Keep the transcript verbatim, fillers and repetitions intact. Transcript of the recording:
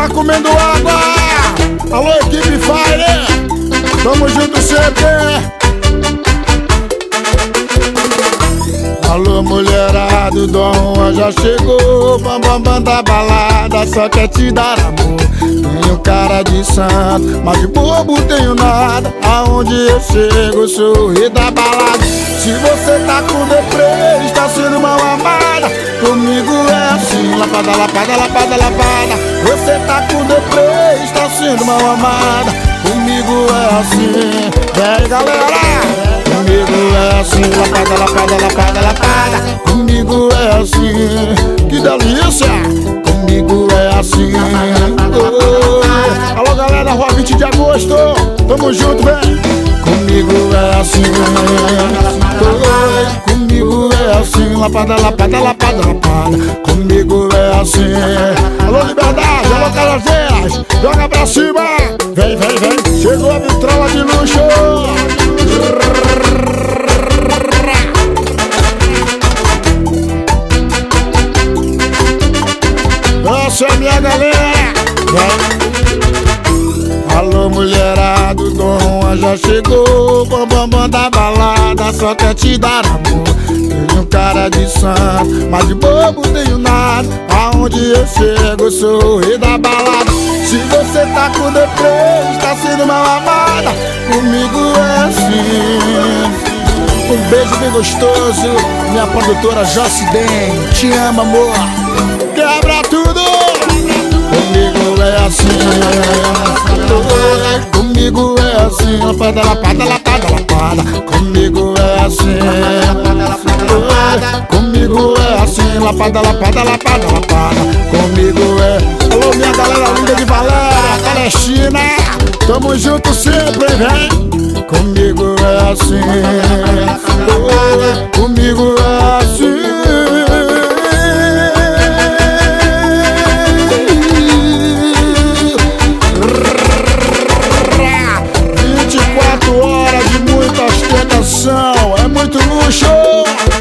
tá comendo água. Alô, equipe Fire, tamo junto sempre. Alô, mulherada, o Dom Juan já chegou. Bambam bam, bam da balada, só quer te dar amor. Tenho cara de santo, mas de bobo tenho nada. Aonde eu chego, sou o rei da balada. Se você tá com deprê, está sendo mal amada. Comigo é assim, lapada, lapada, lapada, lapada. Você tá com deprê, está sendo mal amada. Comigo é assim. Vem, galera! Comigo é assim, lapada, lapada, lapada, lapada. Comigo é assim, que delícia. Comigo é assim. Oh. Alô, galera, rua vinte de agosto, tamo junto, vem. Comigo é assim. Oh. Comigo é assim, lapada, lapada, lapada, lapada. Comigo é assim. Alô, Liberdade, alô, Calazeiras, joga pra cima. Vem, vem, vem, chegou a vitrola de luxo. Essa é minha galera. Vai. Alô, mulherada, o Dom Juan já chegou. Bambam bam da balada, só quer te dar amor. Tenho cara de santo, mas de bobo tenho nada. Aonde eu chego, sou o rei da balada. Se você tá com deprê, está sendo mal amada. Comigo é assim. Um beijo bem gostoso, minha produtora Jossi Den. Te amo, amor. Quebra tudo. Comigo é assim. Comigo é assim. Lapada, lapada, lapada, lapada. Comigo é assim. Comigo é assim. Lapada, lapada, lapada, lapada. Comigo é. Alô, minha galera linda de Valéria, Palestina. Tamo junto sempre, vem. Comigo é assim. Comigo é assim. vinte e quatro horas de muita ostentação, é muito luxo.